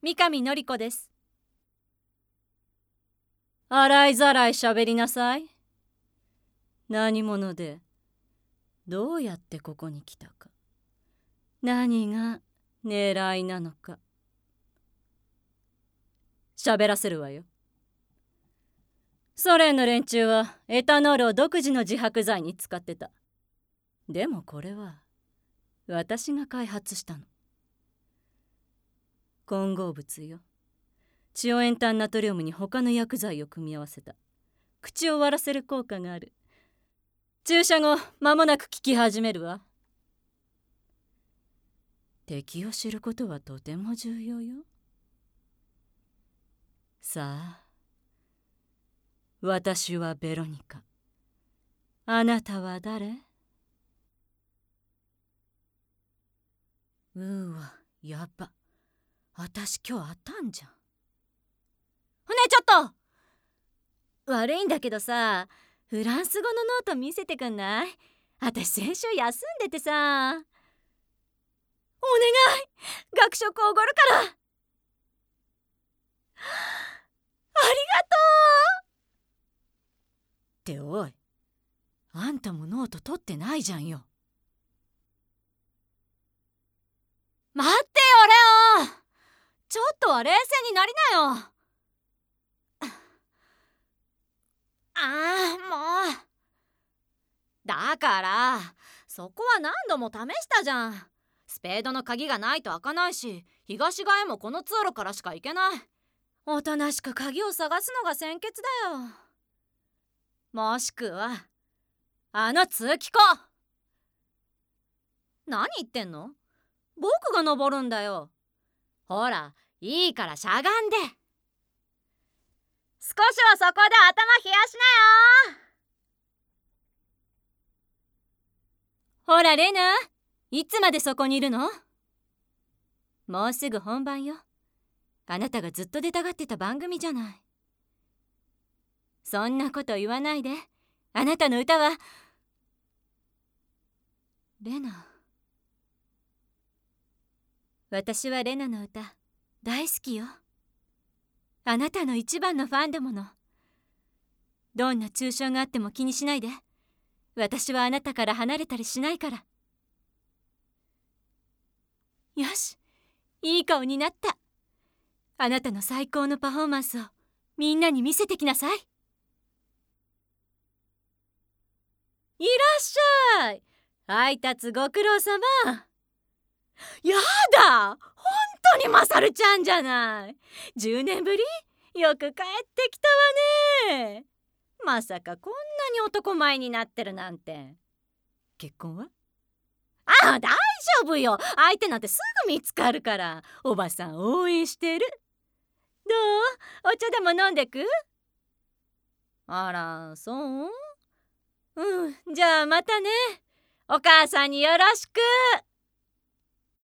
三上典子です。洗いざらいしゃべりなさい。何者で、どうやってここに来たか、何が狙いなのか、喋らせるわよ。ソ連の連中はエタノールを独自の自白剤に使ってた。でもこれは私が開発したの。混合物よ。チオエンタンナトリウムに他の薬剤を組み合わせた。口を割らせる効果がある。注射後間もなく効き始めるわ。敵を知ることはとても重要よ。さあ、私はベロニカ。あなたは誰？わ、やば。私今日あったんじゃん。ねえちょっと、悪いんだけどさ、フランス語のノート見せてくんない？私先週休んでてさ。お願い、学食おごるから。ありがとう。っておい、あんたもノート取ってないじゃんよ。待ってよレオン、ちょっとは冷静になりなよ。もう。だからそこは何度も試したじゃん。スペードの鍵がないと開かないし、東側へもこの通路からしか行けない。おとなしく鍵を探すのが先決だよ。もしくはあの通気口。何言ってんの？僕が登るんだよ。ほら、いいからしゃがんで。少しはそこで頭冷やしなよ。ほらレナ、いつまでそこにいるの？もうすぐ本番よ。あなたがずっと出たがってた番組じゃない。そんなこと言わないで。あなたの歌は。レナ。私はレナの歌大好きよ。あなたの一番のファンだもの。どんな抽象があっても気にしないで。私はあなたから離れたりしないから。よし、いい顔になった。あなたの最高のパフォーマンスをみんなに見せてきなさい。いらっしゃい。配達ご苦労様。やだ、本当にマサルちゃんじゃない。10年ぶり？よく帰ってきたわね。まさかこんなに男前になってるなんて。結婚は？大丈夫よ。相手なんてすぐ見つかるから。おばさん応援してる。どう？お茶でも飲んでく？あら、そう？じゃあまたね。お母さんによろしく。